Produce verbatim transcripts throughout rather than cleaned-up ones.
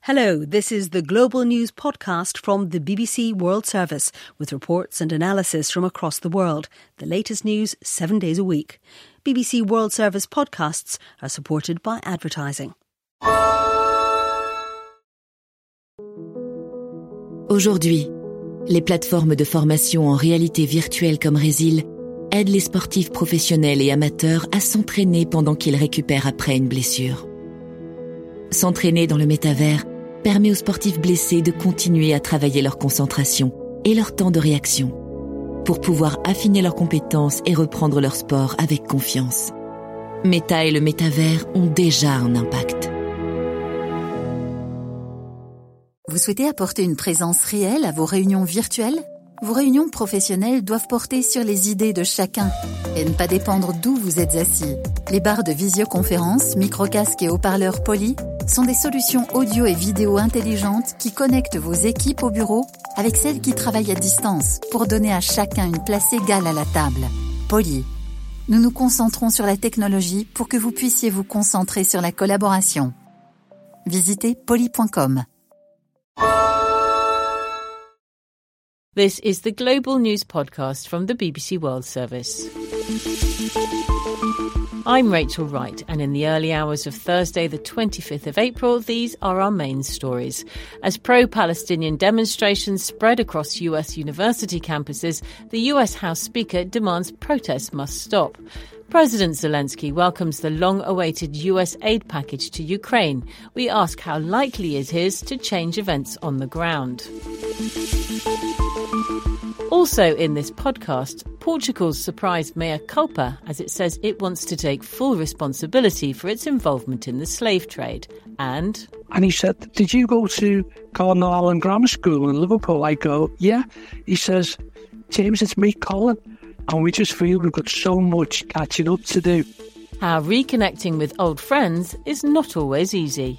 Hello, this is the Global News podcast from the B B C World Service with reports and analysis from across the world. The latest news seven days a week. B B C World Service podcasts are supported by advertising. Aujourd'hui, les plateformes de formation en réalité virtuelle comme Résil aident les sportifs professionnels et amateurs à s'entraîner pendant qu'ils récupèrent après une blessure. S'entraîner dans le métavers permet aux sportifs blessés de continuer à travailler leur concentration et leur temps de réaction pour pouvoir affiner leurs compétences et reprendre leur sport avec confiance. Meta et le métavers ont déjà un impact. Vous souhaitez apporter une présence réelle à vos réunions virtuelles ? Vos réunions professionnelles doivent porter sur les idées de chacun et ne pas dépendre d'où vous êtes assis. Les barres de visioconférence, microcasques et haut-parleurs Poly sont des solutions audio et vidéo intelligentes qui connectent vos équipes au bureau avec celles qui travaillent à distance pour donner à chacun une place égale à la table. Poly. Nous nous concentrons sur la technologie pour que vous puissiez vous concentrer sur la collaboration. Visitez poly point com. This is the Global News podcast from the B B C World Service. I'm Rachel Wright, and in the early hours of Thursday, the twenty-fifth of April, these are our main stories. As pro-Palestinian demonstrations spread across U S university campuses, the U S House Speaker demands protests must stop. President Zelensky welcomes the long-awaited U S aid package to Ukraine. We ask how likely it is to change events on the ground. Also in this podcast, Portugal's surprised mea culpa as it says it wants to take full responsibility for its involvement in the slave trade. And... And he said, did you go to Cardinal Allen Grammar School in Liverpool? I go, yeah. He says, James, it's me, Colin. And we just feel we've got so much catching up to do. How reconnecting with old friends is not always easy.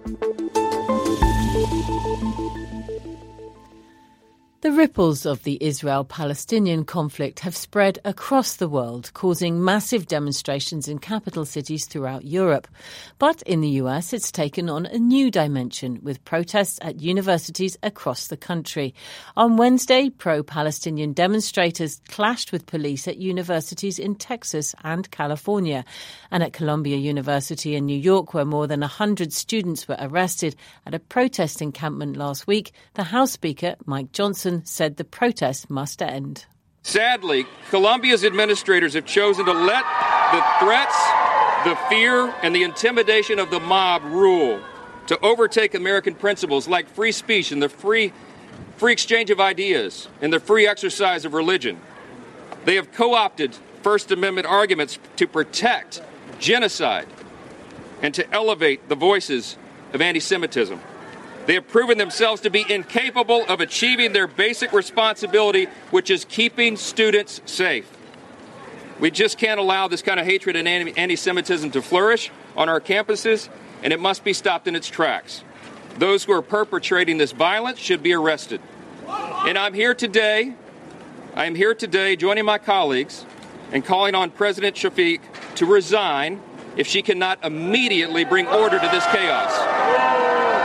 The ripples of the Israel-Palestinian conflict have spread across the world, causing massive demonstrations in capital cities throughout Europe. But in the U S, it's taken on a new dimension, with protests at universities across the country. On Wednesday, pro-Palestinian demonstrators clashed with police at universities in Texas and California. And at Columbia University in New York, where more than one hundred students were arrested at a protest encampment last week, the House Speaker, Mike Johnson, said the protest must end. Sadly, Columbia's administrators have chosen to let the threats, the fear, and the intimidation of the mob rule, to overtake American principles like free speech and the free, free exchange of ideas and the free exercise of religion. They have co-opted First Amendment arguments to protect genocide and to elevate the voices of anti-Semitism. They have proven themselves to be incapable of achieving their basic responsibility, which is keeping students safe. We just can't allow this kind of hatred and anti-Semitism to flourish on our campuses, and it must be stopped in its tracks. Those who are perpetrating this violence should be arrested. And I'm here today, I am here today joining my colleagues and calling on President Shafik to resign if she cannot immediately bring order to this chaos.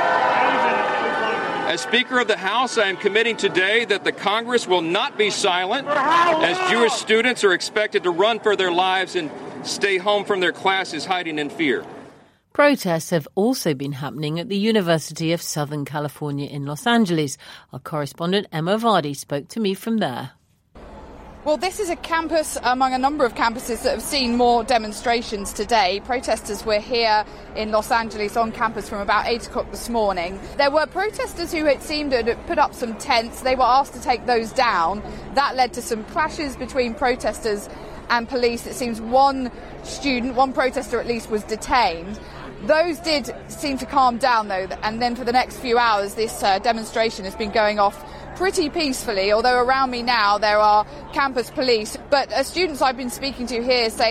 As Speaker of the House, I am committing today that the Congress will not be silent as Jewish students are expected to run for their lives and stay home from their classes hiding in fear. Protests have also been happening at the University of Southern California in Los Angeles. Our correspondent Emma Vardy spoke to me from there. Well, this is a campus among a number of campuses that have seen more demonstrations today. Protesters were here in Los Angeles on campus from about eight o'clock this morning. There were protesters who, it seemed, had put up some tents. They were asked to take those down. That led to some clashes between protesters and police. It seems one student, one protester at least, was detained. Those did seem to calm down, though, and then for the next few hours this uh, demonstration has been going off pretty peacefully, although around me now there are campus police. But uh, students I've been speaking to here say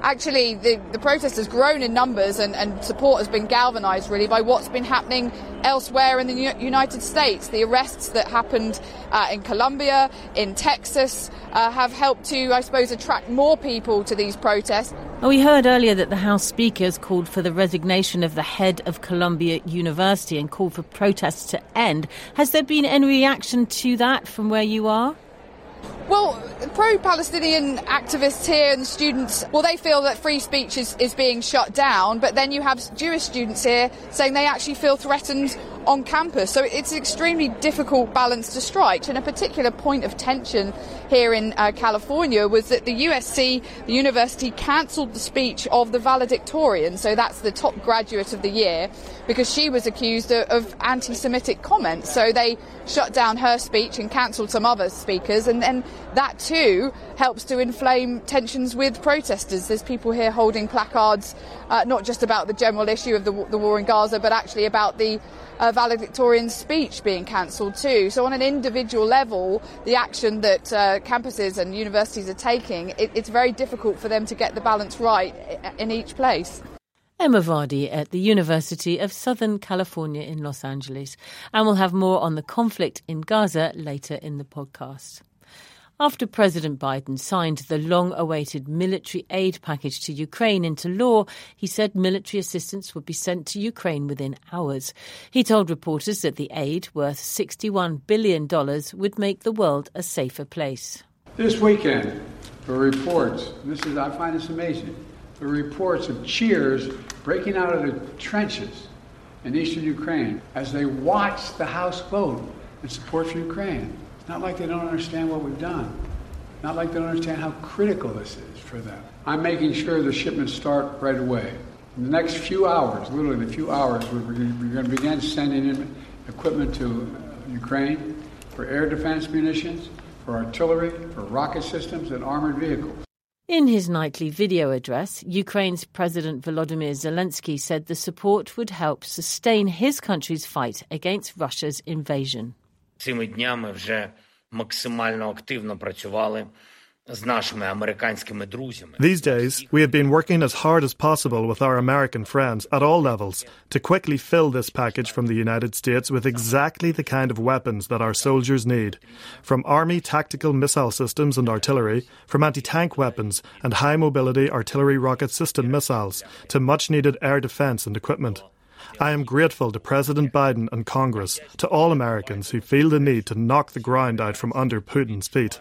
actually the, the protest has grown in numbers and, and support has been galvanised really by what's been happening elsewhere in the U- United States. The arrests that happened uh, in Colombia, in Texas, uh, have helped to, I suppose, attract more people to these protests. We heard earlier that the House Speaker has called for the resignation of the head of Columbia University and called for protests to end. Has there been any reaction to that from where you are? Well, pro-Palestinian activists here and students, well, they feel that free speech is, is being shut down, but then you have Jewish students here saying they actually feel threatened on campus. So it's an extremely difficult balance to strike. And a particular point of tension here in uh, California was that the U S C, the university, cancelled the speech of the valedictorian, so that's the top graduate of the year, because she was accused of, of anti-Semitic comments. So they shut down her speech and cancelled some other speakers, and then that too helps to inflame tensions with protesters. There's people here holding placards, uh, not just about the general issue of the, the war in Gaza, but actually about the uh, valedictorian's speech being cancelled too. So on an individual level, the action that uh, campuses and universities are taking, it, it's very difficult for them to get the balance right in each place. Emma Vardy at the University of Southern California in Los Angeles. And we'll have more on the conflict in Gaza later in the podcast. After President Biden signed the long-awaited military aid package to Ukraine into law, he said military assistance would be sent to Ukraine within hours. He told reporters that the aid, worth sixty-one billion dollars, would make the world a safer place. This weekend, there were reports, this is, I find this amazing, there were reports of cheers breaking out of the trenches in eastern Ukraine as they watched the House vote in support for Ukraine. Not like they don't understand what we've done. Not like they don't understand how critical this is for them. I'm making sure the shipments start right away. In the next few hours, literally in a few hours, we're, we're going to begin sending in equipment to Ukraine for air defense munitions, for artillery, for rocket systems, and armored vehicles. In his nightly video address, Ukraine's President Volodymyr Zelensky said the support would help sustain his country's fight against Russia's invasion. Цими днями вже максимально активно працювали з нашими американськими друзями. These days, we have been working as hard as possible with our American friends at all levels to quickly fill this package from the United States with exactly the kind of weapons that our soldiers need. From Army tactical missile systems and artillery, from anti-tank weapons and high-mobility artillery rocket system missiles, to much-needed air defense and equipment. I am grateful to President Biden and Congress, to all Americans who feel the need to knock the ground out from under Putin's feet.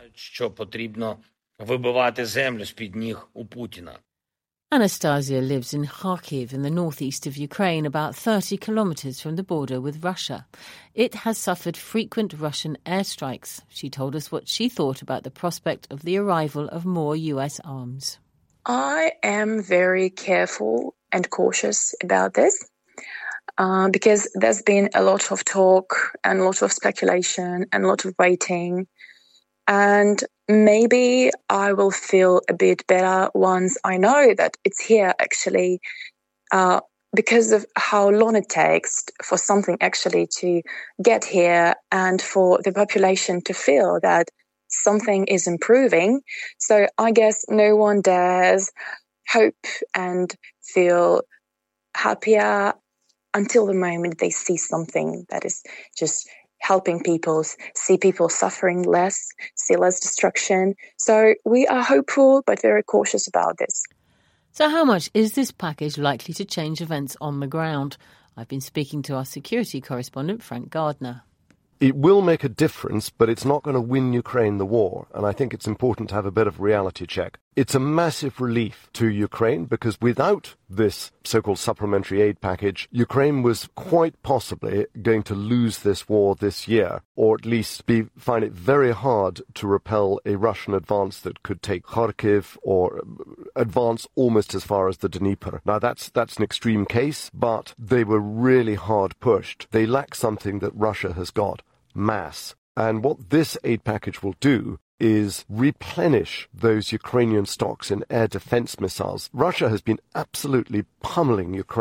Anastasia lives in Kharkiv in the northeast of Ukraine, about thirty kilometres from the border with Russia. It has suffered frequent Russian airstrikes. She told us what she thought about the prospect of the arrival of more U S arms. I am very careful and cautious about this. Uh, because there's been a lot of talk and a lot of speculation and a lot of waiting. And maybe I will feel a bit better once I know that it's here actually, uh, because of how long it takes for something actually to get here and for the population to feel that something is improving. So I guess no one dares hope and feel happier until the moment they see something that is just helping people, see people suffering less, see less destruction. So we are hopeful but very cautious about this. So how much is this package likely to change events on the ground? I've been speaking to our security correspondent, Frank Gardner. It will make a difference, but it's not going to win Ukraine the war, and I think it's important to have a bit of reality check. It's a massive relief to Ukraine because without this so-called supplementary aid package, Ukraine was quite possibly going to lose this war this year, or at least be, find it very hard to repel a Russian advance that could take Kharkiv or advance almost as far as the Dnieper. Now, that's that's an extreme case, but they were really hard pushed. They lack something that Russia has got. Mass. And what this aid package will do is replenish those Ukrainian stocks in air defense missiles. Russia has been absolutely pummeling Ukraine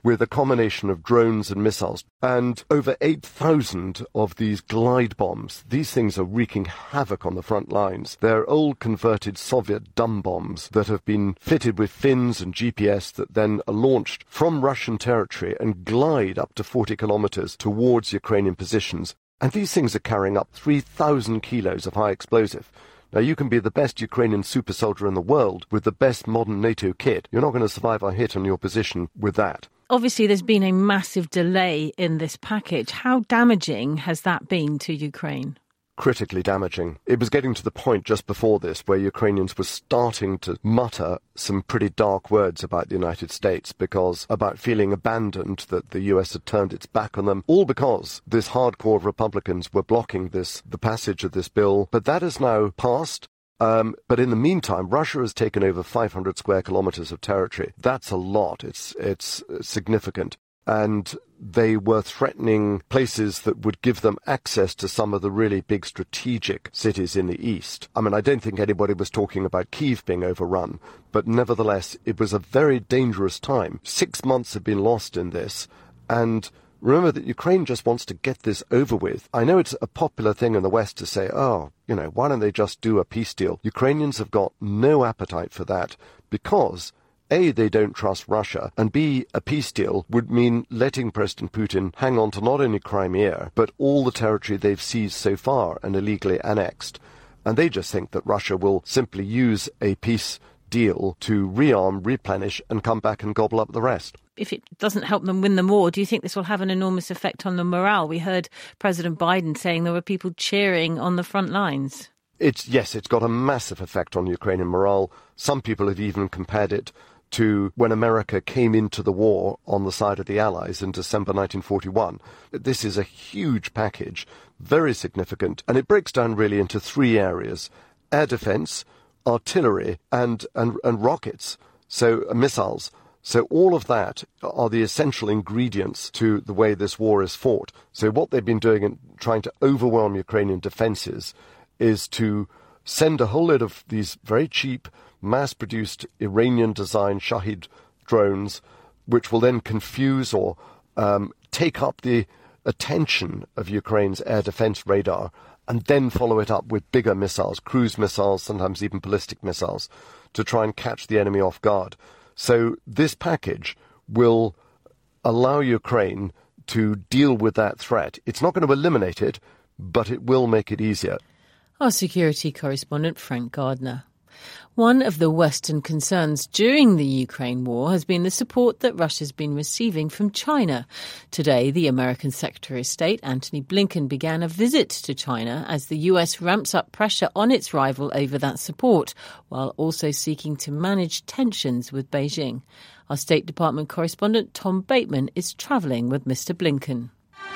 with a combination of drones and missiles. And over eight thousand of these glide bombs. These things are wreaking havoc on the front lines. They're old converted Soviet dumb bombs that have been fitted with fins and G P S that then are launched from Russian territory and glide up to forty kilometers towards Ukrainian positions. And these things are carrying up three thousand kilos of high explosive. Now, you can be the best Ukrainian super soldier in the world with the best modern NATO kit. You're not going to survive a hit on your position with that. Obviously, there's been a massive delay in this package. How damaging has that been to Ukraine? Critically damaging. It was getting to the point just before this where Ukrainians were starting to mutter some pretty dark words about the United States, because about feeling abandoned, that the U S had turned its back on them, all because this hardcore Republicans were blocking this, the passage of this bill. But that has now passed. Um, but in the meantime, Russia has taken over five hundred square kilometers of territory. That's a lot. It's, it's significant. And they were threatening places that would give them access to some of the really big strategic cities in the east. I mean, I don't think anybody was talking about Kyiv being overrun, but nevertheless, it was a very dangerous time. Six months have been lost in this, and remember that Ukraine just wants to get this over with. I know it's a popular thing in the West to say, oh, you know, why don't they just do a peace deal? Ukrainians have got no appetite for that because A, they don't trust Russia, and B, a peace deal would mean letting President Putin hang on to not only Crimea, but all the territory they've seized so far and illegally annexed. And they just think that Russia will simply use a peace deal to rearm, replenish, and come back and gobble up the rest. If it doesn't help them win the war, do you think this will have an enormous effect on the morale? We heard President Biden saying there were people cheering on the front lines. It's yes, it's got a massive effect on Ukrainian morale. Some people have even compared it to when America came into the war on the side of the Allies in December nineteen forty-one. This is a huge package, very significant, and it breaks down really into three areas: air defense, artillery, and, and, and rockets, so uh, missiles. So all of that are the essential ingredients to the way this war is fought. So what they've been doing in trying to overwhelm Ukrainian defenses is to send a whole load of these very cheap, mass-produced Iranian-designed Shahid drones, which will then confuse or um, take up the attention of Ukraine's air defense radar, and then follow it up with bigger missiles, cruise missiles, sometimes even ballistic missiles, to try and catch the enemy off guard. So this package will allow Ukraine to deal with that threat. It's not going to eliminate it, but it will make it easier. Our security correspondent, Frank Gardner. One of the Western concerns during the Ukraine war has been the support that Russia's been receiving from China. Today, the American Secretary of State, Antony Blinken, began a visit to China as the U S ramps up pressure on its rival over that support, while also seeking to manage tensions with Beijing. Our State Department correspondent, Tom Bateman, is travelling with Mister Blinken.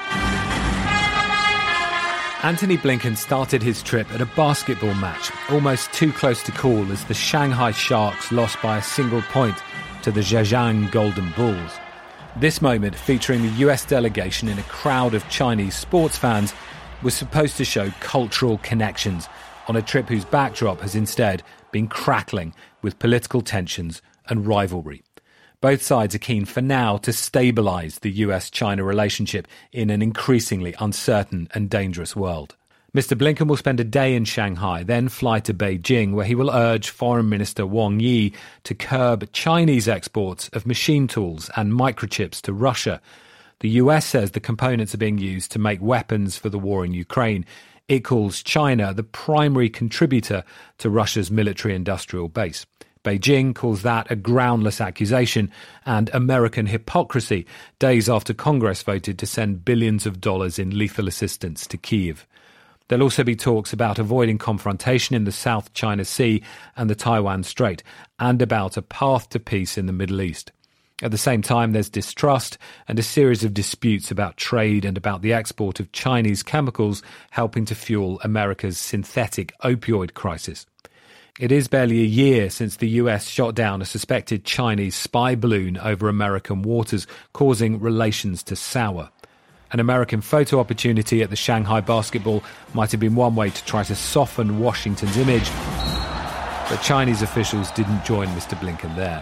Antony Blinken started his trip at a basketball match, almost too close to call as the Shanghai Sharks lost by a single point to the Zhejiang Golden Bulls. This moment, featuring the U S delegation in a crowd of Chinese sports fans, was supposed to show cultural connections on a trip whose backdrop has instead been crackling with political tensions and rivalry. Both sides are keen for now to stabilise the U S China relationship in an increasingly uncertain and dangerous world. Mister Blinken will spend a day in Shanghai, then fly to Beijing, where he will urge Foreign Minister Wang Yi to curb Chinese exports of machine tools and microchips to Russia. The U S says the components are being used to make weapons for the war in Ukraine. It calls China the primary contributor to Russia's military-industrial base. Beijing calls that a groundless accusation and American hypocrisy days after Congress voted to send billions of dollars in lethal assistance to Kyiv. There'll also be talks about avoiding confrontation in the South China Sea and the Taiwan Strait, and about a path to peace in the Middle East. At the same time, there's distrust and a series of disputes about trade and about the export of Chinese chemicals helping to fuel America's synthetic opioid crisis. It is barely a year since the U S shot down a suspected Chinese spy balloon over American waters, causing relations to sour. An American photo opportunity at the Shanghai basketball might have been one way to try to soften Washington's image, but Chinese officials didn't join Mister Blinken there.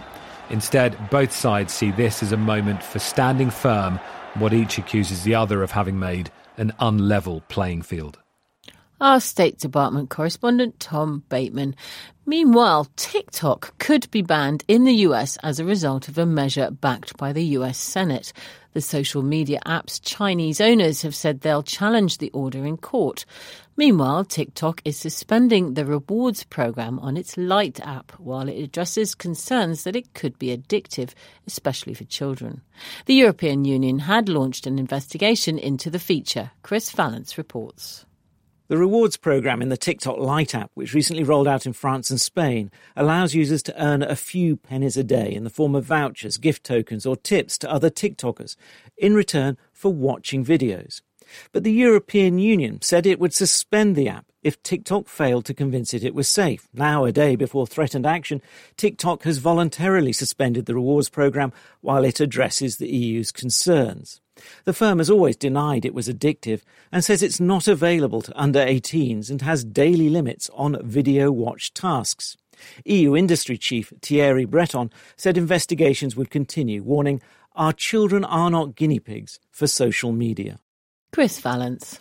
Instead, both sides see this as a moment for standing firm, what each accuses the other of having made an unlevel playing field. Our State Department correspondent Tom Bateman. Meanwhile, TikTok could be banned in the U S as a result of a measure backed by the U S Senate. The social media app's Chinese owners have said they'll challenge the order in court. Meanwhile, TikTok is suspending the rewards program on its Lite app while it addresses concerns that it could be addictive, especially for children. The European Union had launched an investigation into the feature. Chris Vallance reports. The rewards program in the TikTok Lite app, which recently rolled out in France and Spain, allows users to earn a few pennies a day in the form of vouchers, gift tokens or tips to other TikTokers in return for watching videos. But the European Union said it would suspend the app if TikTok failed to convince it it was safe. Now, a day before threatened action, TikTok has voluntarily suspended the rewards program while it addresses the E U's concerns. The firm has always denied it was addictive and says it's not available to under eighteens and has daily limits on video watch tasks. E U industry chief Thierry Breton said investigations would continue, warning, "Our children are not guinea pigs for social media." Chris Vallance.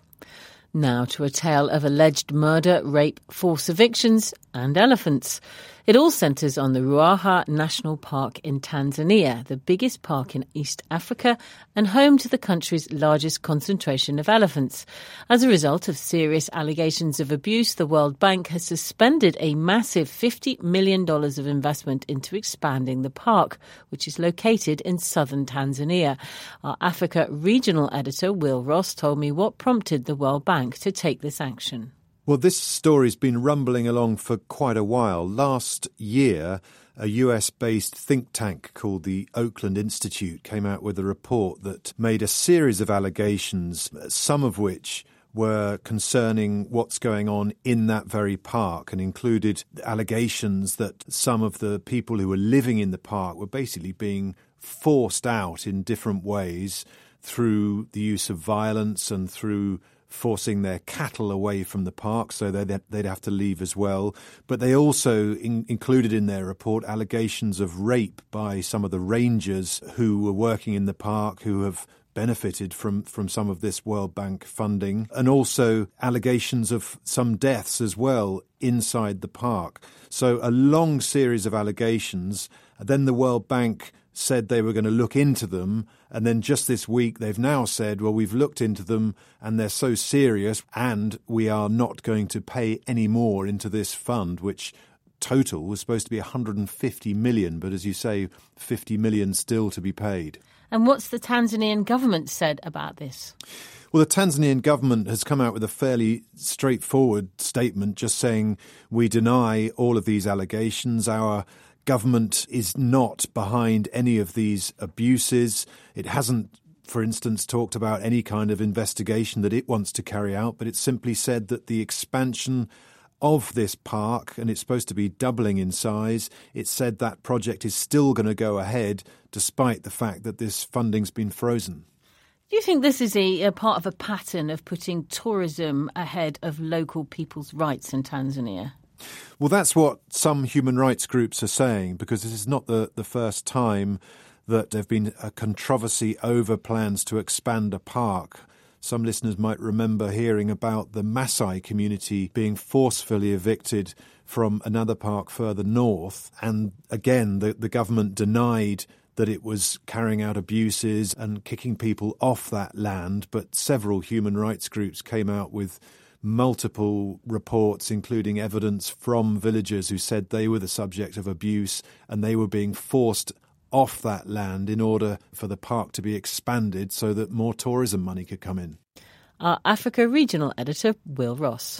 Now to a tale of alleged murder, rape, forced evictions and elephants. It all centres on the Ruaha National Park in Tanzania, the biggest park in East Africa and home to the country's largest concentration of elephants. As a result of serious allegations of abuse, the World Bank has suspended a massive fifty million dollars of investment into expanding the park, which is located in southern Tanzania. Our Africa regional editor, Will Ross, told me what prompted the World Bank to take this action. Well, this story's been rumbling along for quite a while. Last year, a U S-based think tank called the Oakland Institute came out with a report that made a series of allegations, some of which were concerning what's going on in that very park, and included allegations that some of the people who were living in the park were basically being forced out in different ways through the use of violence and through forcing their cattle away from the park, so they'd, they'd have to leave as well. But they also in, included in their report allegations of rape by some of the rangers who were working in the park, who have benefited from, from some of this World Bank funding, and also allegations of some deaths as well inside the park. So a long series of allegations. Then the World Bank said they were going to look into them, and then just this week they've now said, well, we've looked into them and they're so serious and we are not going to pay any more into this fund, which total was supposed to be one hundred fifty million, but as you say, fifty million still to be paid. And what's the Tanzanian government said about this? Well, the Tanzanian government has come out with a fairly straightforward statement, just saying we deny all of these allegations. Our government is not behind any of these abuses. It hasn't, for instance, talked about any kind of investigation that it wants to carry out, but it simply said that the expansion of this park, and it's supposed to be doubling in size, it said that project is still going to go ahead despite the fact that this funding's been frozen. Do you think this is a, a part of a pattern of putting tourism ahead of local people's rights in Tanzania? Well, that's what some human rights groups are saying, because this is not the, the first time that there have been a controversy over plans to expand a park. Some listeners might remember hearing about the Maasai community being forcefully evicted from another park further north. And again, the, the government denied that it was carrying out abuses and kicking people off that land. But several human rights groups came out with multiple reports, including evidence from villagers who said they were the subject of abuse and they were being forced off that land in order for the park to be expanded so that more tourism money could come in. Our Africa regional editor, Will Ross.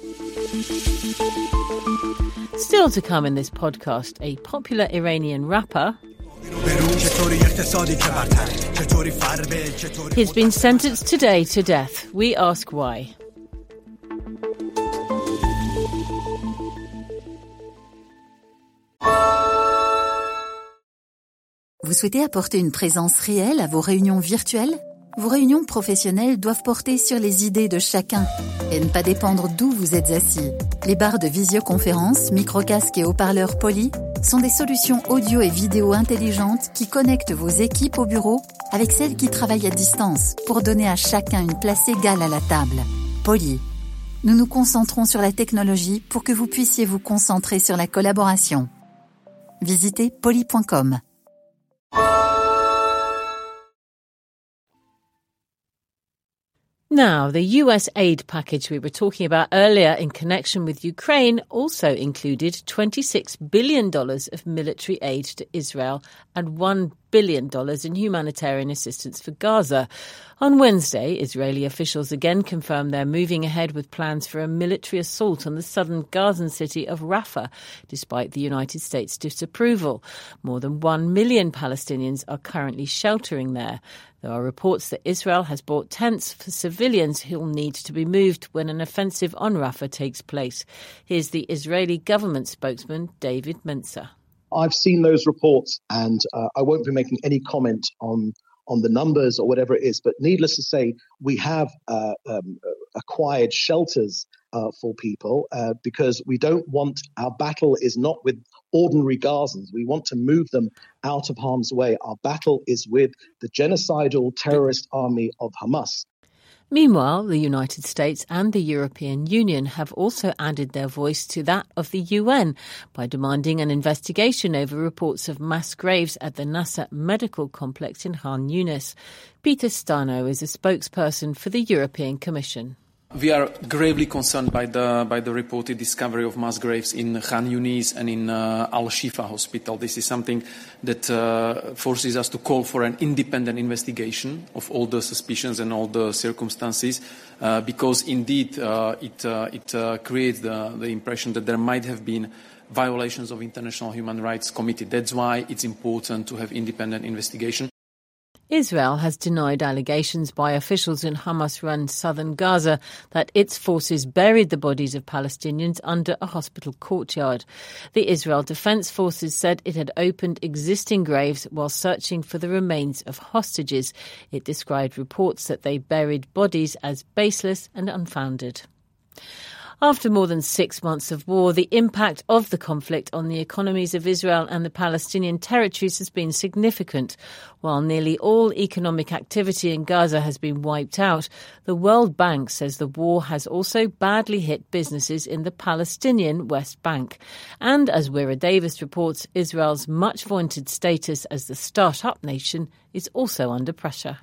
Still to come in this podcast, a popular Iranian rapper. He's been sentenced today to death. We ask why. Vous souhaitez apporter une présence réelle à vos réunions virtuelles ? Vos réunions professionnelles doivent porter sur les idées de chacun et ne pas dépendre d'où vous êtes assis. Les barres de visioconférence, micro-casques et haut-parleurs polis sont des solutions audio et vidéo intelligentes qui connectent vos équipes au bureau avec celles qui travaillent à distance pour donner à chacun une place égale à la table. Poly. Nous nous concentrons sur la technologie pour que vous puissiez vous concentrer sur la collaboration. Visitez poly point com. Now, the U S aid package we were talking about earlier in connection with Ukraine also included twenty-six billion dollars of military aid to Israel and one billion dollars in humanitarian assistance for Gaza. On Wednesday, Israeli officials again confirmed they're moving ahead with plans for a military assault on the southern Gazan city of Rafah, despite the United States' disapproval. More than one million Palestinians are currently sheltering there. There are reports that Israel has bought tents for civilians who will need to be moved when an offensive on Rafah takes place. Here's the Israeli government spokesman, David Mencer. I've seen those reports, and uh, I won't be making any comment on on the numbers or whatever it is. But needless to say, we have uh, um, acquired shelters uh, for people uh, because we don't want, our battle is not with ordinary Gazans. We want to move them out of harm's way. Our battle is with the genocidal terrorist army of Hamas. Meanwhile, the United States and the European Union have also added their voice to that of the U N by demanding an investigation over reports of mass graves at the Nasser medical complex in Khan Yunis. Peter Stano is a spokesperson for the European Commission. We are gravely concerned by the by the reported discovery of mass graves in Khan Yunis and in uh, Al-Shifa hospital. This is something that uh, forces us to call for an independent investigation of all the suspicions and all the circumstances, uh, because indeed uh, it uh, it uh, creates the, the impression that there might have been violations of international human rights committed. That's why it's important to have independent investigation. Israel has denied allegations by officials in Hamas-run southern Gaza that its forces buried the bodies of Palestinians under a hospital courtyard. The Israel Defense Forces said it had opened existing graves while searching for the remains of hostages. It described reports that they buried bodies as baseless and unfounded. After more than six months of war, the impact of the conflict on the economies of Israel and the Palestinian territories has been significant. While nearly all economic activity in Gaza has been wiped out, the World Bank says the war has also badly hit businesses in the Palestinian West Bank. And as Wira Davis reports, Israel's much vaunted status as the start-up nation is also under pressure.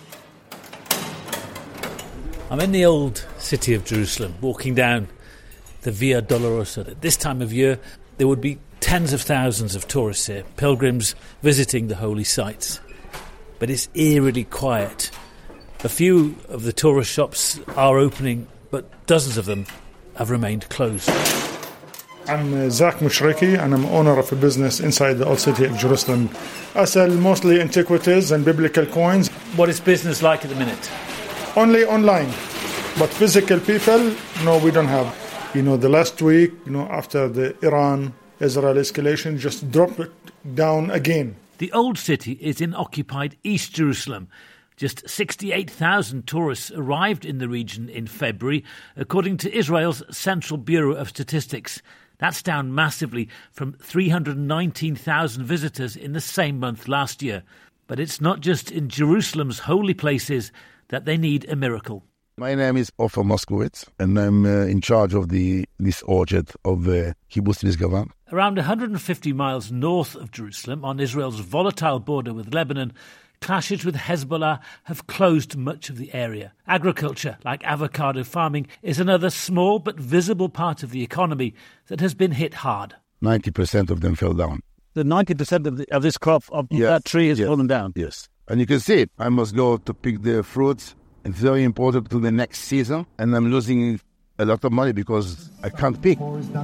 I'm in the old city of Jerusalem, walking down the Via Dolorosa. At this time of year, there would be tens of thousands of tourists here, pilgrims visiting the holy sites. But it's eerily quiet. A few of the tourist shops are opening, but dozens of them have remained closed. I'm Zach Mushriki, and I'm owner of a business inside the old city of Jerusalem. I sell mostly antiquities and biblical coins. What is business like at the minute? Only online, but physical people, no, we don't have. You know, the last week, you know, after the Iran-Israel escalation, just dropped it down again. The old city is in occupied East Jerusalem. Just sixty-eight thousand tourists arrived in the region in February, according to Israel's Central Bureau of Statistics. That's down massively from three hundred nineteen thousand visitors in the same month last year. But it's not just in Jerusalem's holy places that they need a miracle. My name is Ofer Moskowitz, and I'm uh, in charge of the this orchard of uh, Kibbutz Misgavan. Around one hundred fifty miles north of Jerusalem, on Israel's volatile border with Lebanon, clashes with Hezbollah have closed much of the area. Agriculture, like avocado farming, is another small but visible part of the economy that has been hit hard. ninety percent of them fell down. The ninety percent of, the, of this crop, of yes, that tree has yes, fallen down? Yes. And you can see it. I must go to pick the fruits. It's very important to the next season. And I'm losing a lot of money because I can't pick.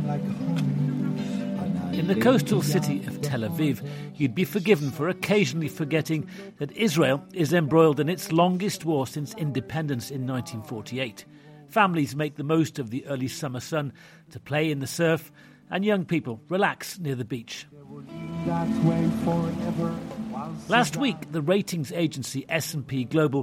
In the coastal city of Tel Aviv, you'd be forgiven for occasionally forgetting that Israel is embroiled in its longest war since independence in nineteen forty-eight. Families make the most of the early summer sun to play in the surf, and young people relax near the beach. Last week, the ratings agency S and P Global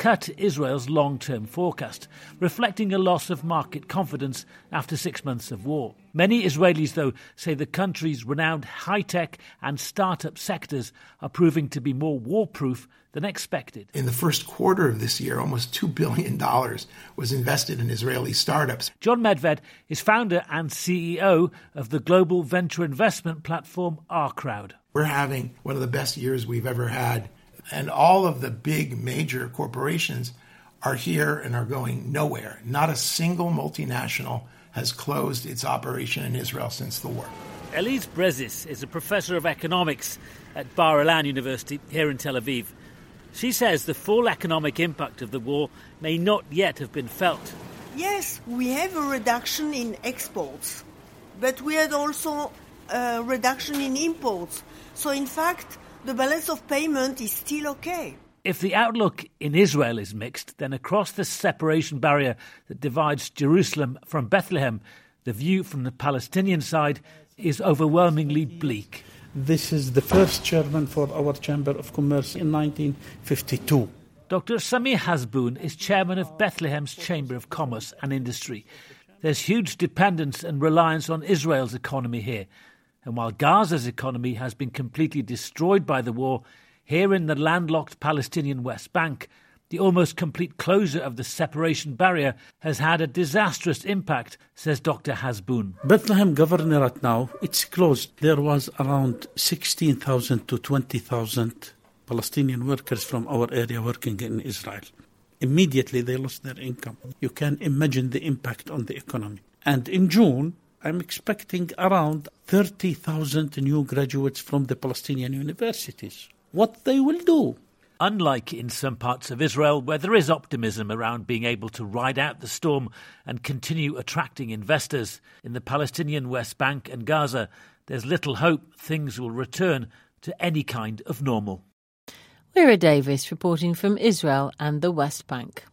cut Israel's long-term forecast, reflecting a loss of market confidence after six months of war. Many Israelis, though, say the country's renowned high-tech and start-up sectors are proving to be more war-proof than expected. In the first quarter of this year, almost two billion dollars was invested in Israeli startups. John Medved is founder and C E O of the global venture investment platform OurCrowd. We're having one of the best years we've ever had, and all of the big major corporations are here and are going nowhere. Not a single multinational has closed its operation in Israel since the war. Elise Brezis is a professor of economics at Bar Ilan University here in Tel Aviv. She says the full economic impact of the war may not yet have been felt. Yes, we have a reduction in exports, but we had also a reduction in imports. So in fact, the balance of payment is still okay. If the outlook in Israel is mixed, then across the separation barrier that divides Jerusalem from Bethlehem, the view from the Palestinian side is overwhelmingly bleak. This is the first chairman for our Chamber of Commerce in nineteen fifty-two. Doctor Samir Hasboun is chairman of Bethlehem's Chamber of Commerce and Industry. There's huge dependence and reliance on Israel's economy here. And while Gaza's economy has been completely destroyed by the war, here in the landlocked Palestinian West Bank, the almost complete closure of the separation barrier has had a disastrous impact, says Doctor Hasboun. Bethlehem Governorate now, it's closed. There was around sixteen thousand to twenty thousand Palestinian workers from our area working in Israel. Immediately they lost their income. You can imagine the impact on the economy. And in June, I'm expecting around thirty thousand new graduates from the Palestinian universities. What they will do? Unlike in some parts of Israel, where there is optimism around being able to ride out the storm and continue attracting investors, in the Palestinian West Bank and Gaza, there's little hope things will return to any kind of normal. Weira Davis reporting from Israel and the West Bank.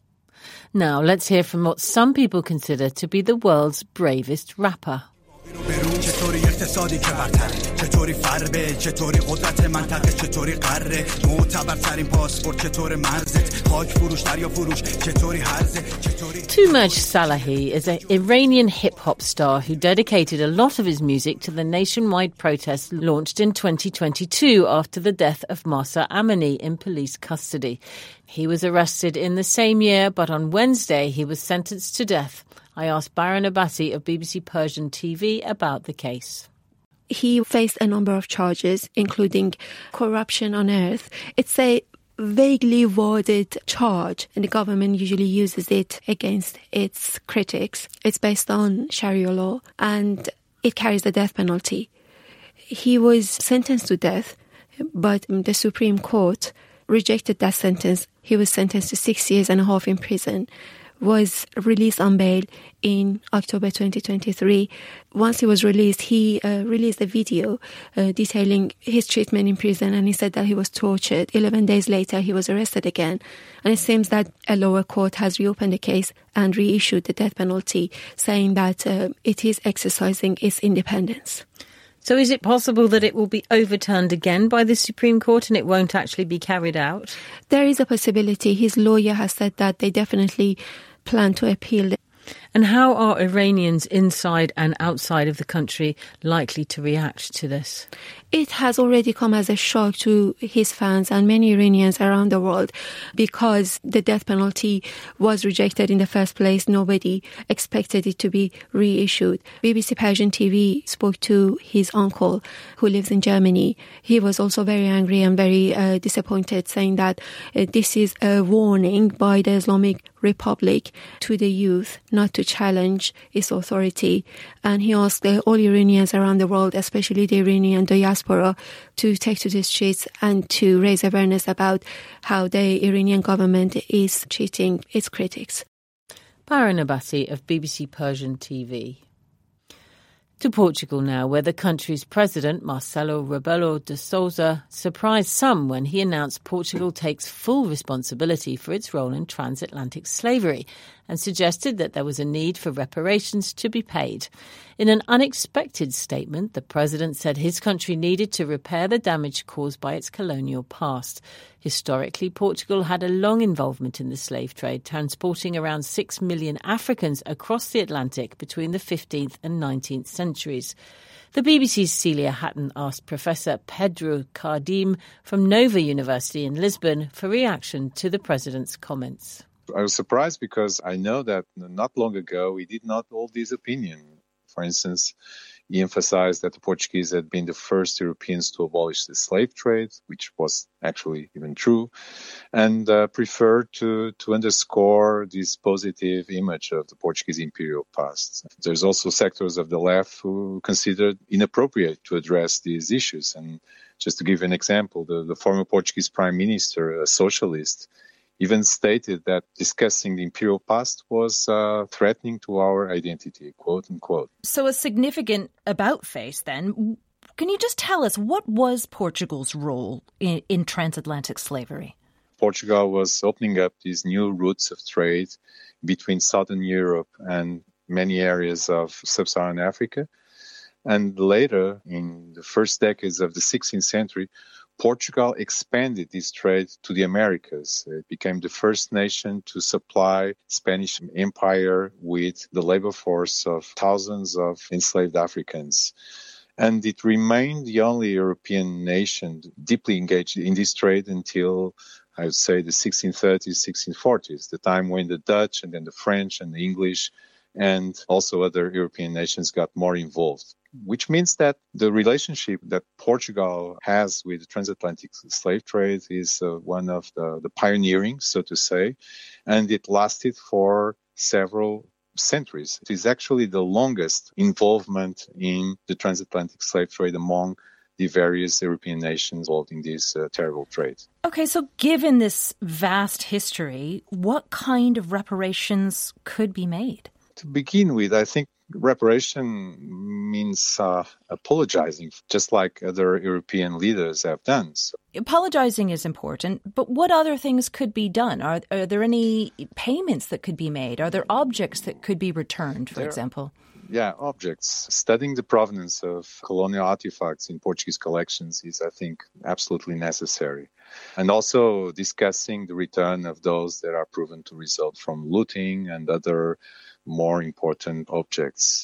Now let's hear from what some people consider to be the world's bravest rapper. چطوری اقتصادی که برتره چطوری فربه چطوری قدرت منطقه چطوری قره معتبرترین پاسپورت چطور مرزت خاک فروش دریا فروش چطوری هرزه چطوری Toomaj Salahi is an Iranian hip-hop star who dedicated a lot of his music to the nationwide protests launched in twenty twenty-two after the death of Mahsa Amini in police custody. He was arrested in the same year, but on Wednesday he was sentenced to death. I asked Baran Abbasi of B B C Persian T V about the case. He faced a number of charges, including corruption on earth. It's a vaguely worded charge, and the government usually uses it against its critics. It's based on Sharia law, and it carries the death penalty. He was sentenced to death, but the Supreme Court rejected that sentence. He was sentenced to six years and a half in prison. Was released on bail in October twenty twenty-three. Once he was released, he uh, released a video uh, detailing his treatment in prison, and he said that he was tortured. Eleven days later, he was arrested again. And it seems that a lower court has reopened the case and reissued the death penalty, saying that uh, it is exercising its independence. So is it possible that it will be overturned again by the Supreme Court and it won't actually be carried out? There is a possibility. His lawyer has said that they definitely plan to appeal. And how are Iranians inside and outside of the country likely to react to this? It has already come as a shock to his fans and many Iranians around the world because the death penalty was rejected in the first place. Nobody expected it to be reissued. B B C Persian T V spoke to his uncle who lives in Germany. He was also very angry and very uh, disappointed, saying that uh, this is a warning by the Islamic Republic to the youth not to challenge its authority. And he asked uh, all Iranians around the world, especially the Iranian diaspora, to take to the streets and to raise awareness about how the Iranian government is treating its critics. Baran Abbasi of B B C Persian T V. To Portugal now, where the country's president, Marcelo Rebelo de Sousa, surprised some when he announced Portugal takes full responsibility for its role in transatlantic slavery and suggested that there was a need for reparations to be paid. In an unexpected statement, the president said his country needed to repair the damage caused by its colonial past. Historically, Portugal had a long involvement in the slave trade, transporting around six million Africans across the Atlantic between the fifteenth and nineteenth centuries. The B B C's Celia Hatton asked Professor Pedro Cardim from Nova University in Lisbon for reaction to the president's comments. I was surprised because I know that not long ago he did not hold this opinion. For instance, he emphasized that the Portuguese had been the first Europeans to abolish the slave trade, which was actually even true, and uh, preferred to, to underscore this positive image of the Portuguese imperial past. There's also sectors of the left who considered inappropriate to address these issues. And just to give you an example, the, the former Portuguese prime minister, a socialist, even stated that discussing the imperial past was uh, threatening to our identity, quote unquote. So a significant about-face then. Can you just tell us, what was Portugal's role in, in transatlantic slavery? Portugal was opening up these new routes of trade between southern Europe and many areas of sub-Saharan Africa. And later, in the first decades of the sixteenth century, Portugal expanded this trade to the Americas. It became the first nation to supply Spanish Empire with the labor force of thousands of enslaved Africans. And it remained the only European nation deeply engaged in this trade until, I would say, the sixteen thirties, sixteen forties, the time when the Dutch and then the French and the English and also other European nations got more involved. Which means that the relationship that Portugal has with the transatlantic slave trade is uh, one of the, the pioneering, so to say, and it lasted for several centuries. It is actually the longest involvement in the transatlantic slave trade among the various European nations involved in this uh, terrible trade. Okay, so given this vast history, what kind of reparations could be made? To begin with, I think reparation means uh, apologizing, just like other European leaders have done. So. Apologizing is important, but what other things could be done? Are, are there any payments that could be made? Are there objects that could be returned, for there, example? Yeah, objects. Studying the provenance of colonial artifacts in Portuguese collections is, I think, absolutely necessary. And also discussing the return of those that are proven to result from looting and other more important objects.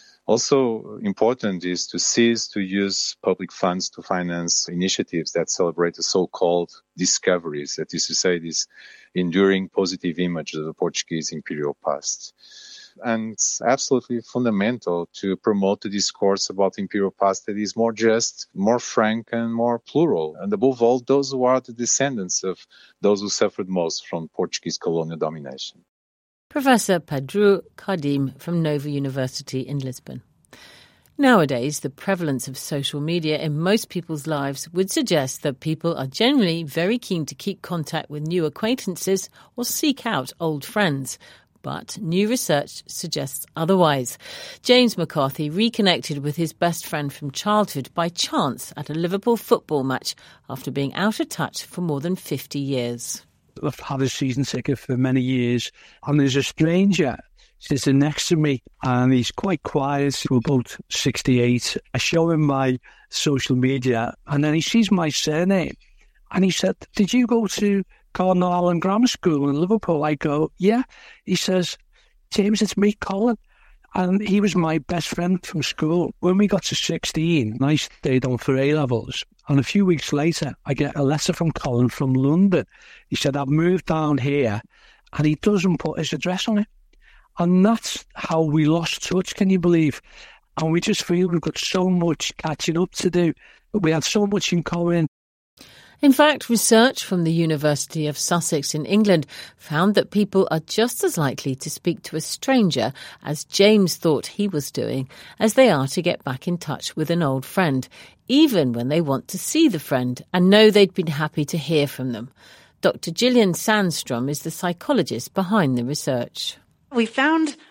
Also important is to cease to use public funds to finance initiatives that celebrate the so-called discoveries, that is to say, this enduring positive image of the Portuguese imperial past. And it's absolutely fundamental to promote the discourse about the imperial past that is more just, more frank, and more plural. And above all, those who are the descendants of those who suffered most from Portuguese colonial domination. Professor Pedro Cardim from Nova University in Lisbon. Nowadays, the prevalence of social media in most people's lives would suggest that people are generally very keen to keep contact with new acquaintances or seek out old friends. But new research suggests otherwise. James McCarthy reconnected with his best friend from childhood by chance at a Liverpool football match after being out of touch for more than fifty years. I've had a season ticket for many years, and there's a stranger sitting next to me, and he's quite quiet. We're both sixty-eight. I show him my social media, and then he sees my surname, and he said, "Did you go to Cardinal Allen Grammar School in Liverpool?" I go, "Yeah." He says, "James, it's me, Colin." And he was my best friend from school. When we got to sixteen, I stayed on for A-levels. And a few weeks later, I get a letter from Colin from London. He said, "I've moved down here," and he doesn't put his address on it. And that's how we lost touch, can you believe? And we just feel we've got so much catching up to do. We had so much in common. In fact, research from the University of Sussex in England found that people are just as likely to speak to a stranger, as James thought he was doing, as they are to get back in touch with an old friend, even when they want to see the friend and know they'd been happy to hear from them. Doctor Gillian Sandstrom is the psychologist behind the research. We found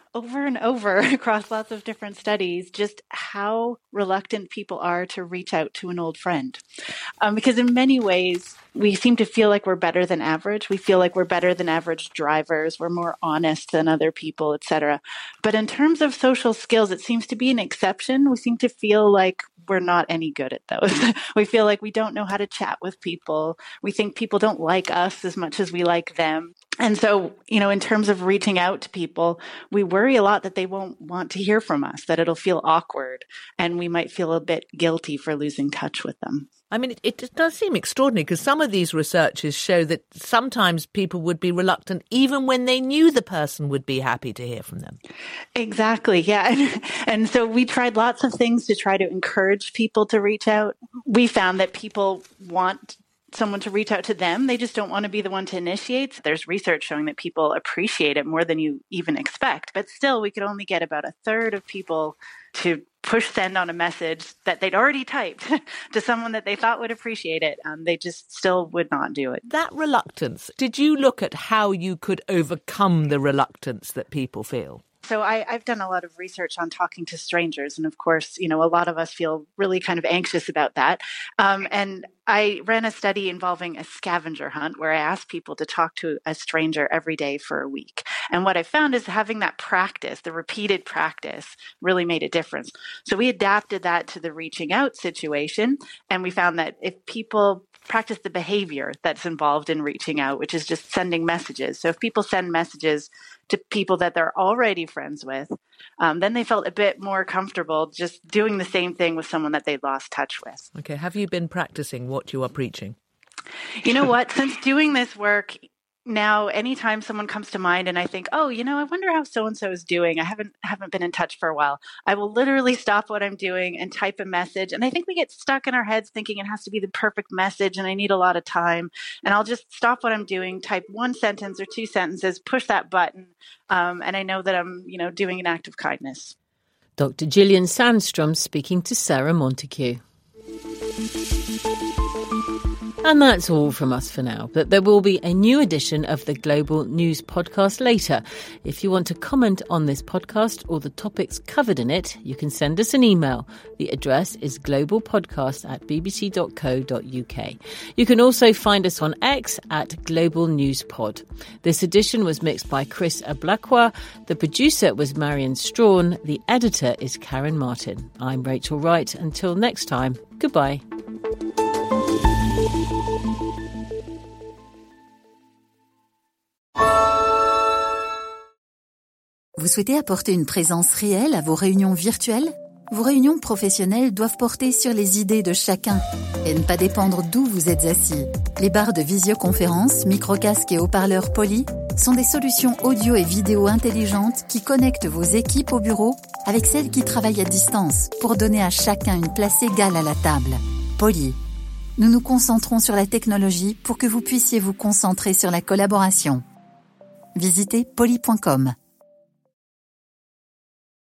over and over across lots of different studies just how reluctant people are to reach out to an old friend. Um, because in many ways, we seem to feel like we're better than average. We feel like we're better than average drivers. We're more honest than other people, et cetera. But in terms of social skills, it seems to be an exception. We seem to feel like we're not any good at those. We feel like we don't know how to chat with people. We think people don't like us as much as we like them. And so, you know, in terms of reaching out to people, we worry a lot that they won't want to hear from us, that it'll feel awkward, and we might feel a bit guilty for losing touch with them. I mean, it, it does seem extraordinary because some of these researches show that sometimes people would be reluctant even when they knew the person would be happy to hear from them. Exactly, yeah. And, and so we tried lots of things to try to encourage people to reach out. We found that people want someone to reach out to them. They just don't want to be the one to initiate. There's research showing that people appreciate it more than you even expect. But still, we could only get about a third of people to push send on a message that they'd already typed to someone that they thought would appreciate it. Um, they just still would not do it. That reluctance, did you look at how you could overcome the reluctance that people feel? So I, I've done a lot of research on talking to strangers. And of course, you know, a lot of us feel really kind of anxious about that. Um, and I ran a study involving a scavenger hunt where I asked people to talk to a stranger every day for a week. And what I found is having that practice, the repeated practice, really made a difference. So we adapted that to the reaching out situation. And we found that if people practice the behavior that's involved in reaching out, which is just sending messages. So if people send messages to people that they're already friends with, um, then they felt a bit more comfortable just doing the same thing with someone that they lost touch with. Okay. Have you been practicing what you are preaching? You know what? Since doing this work, now anytime someone comes to mind and I think, oh, you know, I wonder how so-and-so is doing. I haven't haven't been in touch for a while. I will literally stop what I'm doing and type a message. And I think we get stuck in our heads thinking it has to be the perfect message and I need a lot of time. And I'll just stop what I'm doing, type one sentence or two sentences, push that button. Um, and I know that I'm, you know, doing an act of kindness. Doctor Gillian Sandstrom speaking to Sarah Montague. And that's all from us for now, but there will be a new edition of the Global News Podcast later. If you want to comment on this podcast or the topics covered in it, you can send us an email. The address is globalpodcast at bbc dot co dot uk. You can also find us on X at Global News Pod. This edition was mixed by Chris Ablakwa. The producer was Marion Strawn. The editor is Karen Martin. I'm Rachel Wright. Until next time, goodbye. Vous souhaitez apporter une présence réelle à vos réunions virtuelles? Vos réunions professionnelles doivent porter sur les idées de chacun et ne pas dépendre d'où vous êtes assis. Les barres de visioconférence, micro-casques et haut-parleurs Poly sont des solutions audio et vidéo intelligentes qui connectent vos équipes au bureau avec celles qui travaillent à distance pour donner à chacun une place égale à la table. Poly. Nous nous concentrons sur la technologie pour que vous puissiez vous concentrer sur la collaboration. Visitez poly point com.